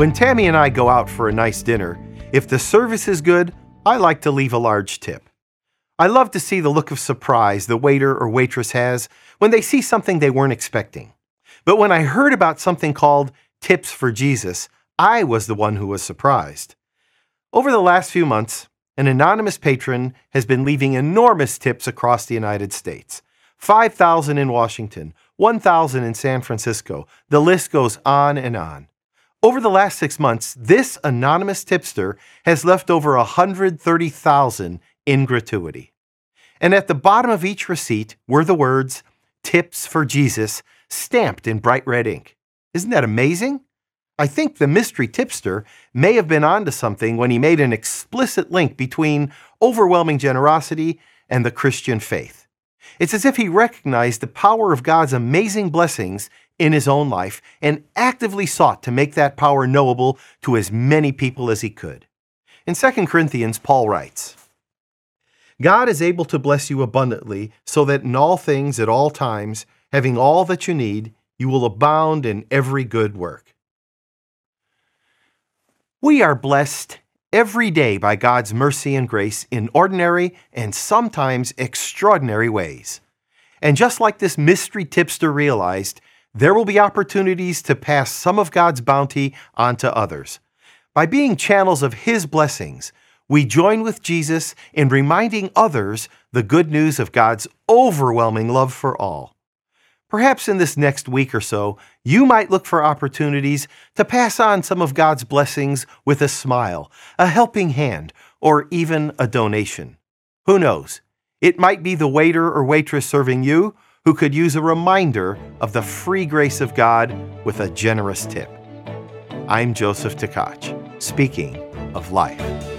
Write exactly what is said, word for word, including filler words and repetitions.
When Tammy and I go out for a nice dinner, if the service is good, I like to leave a large tip. I love to see the look of surprise the waiter or waitress has when they see something they weren't expecting. But when I heard about something called Tips for Jesus, I was the one who was surprised. Over the last few months, an anonymous patron has been leaving enormous tips across the United States. five thousand in Washington, one thousand in San Francisco. The list goes on and on. Over the last six months, this anonymous tipster has left over one hundred thirty thousand in gratuity. And at the bottom of each receipt were the words, Tips for Jesus, stamped in bright red ink. Isn't that amazing? I think the mystery tipster may have been onto something when he made an explicit link between overwhelming generosity and the Christian faith. It's as if he recognized the power of God's amazing blessings in his own life and actively sought to make that power knowable to as many people as he could. In Second Corinthians, Paul writes, God is able to bless you abundantly so that in all things at all times, having all that you need, you will abound in every good work. We are blessed every day by God's mercy and grace in ordinary and sometimes extraordinary ways. And just like this mystery tipster realized, there will be opportunities to pass some of God's bounty on to others. By being channels of His blessings, we join with Jesus in reminding others the good news of God's overwhelming love for all. Perhaps in this next week or so, you might look for opportunities to pass on some of God's blessings with a smile, a helping hand, or even a donation. Who knows? It might be the waiter or waitress serving you who could use a reminder of the free grace of God with a generous tip. I'm Joseph Tkach, speaking of life.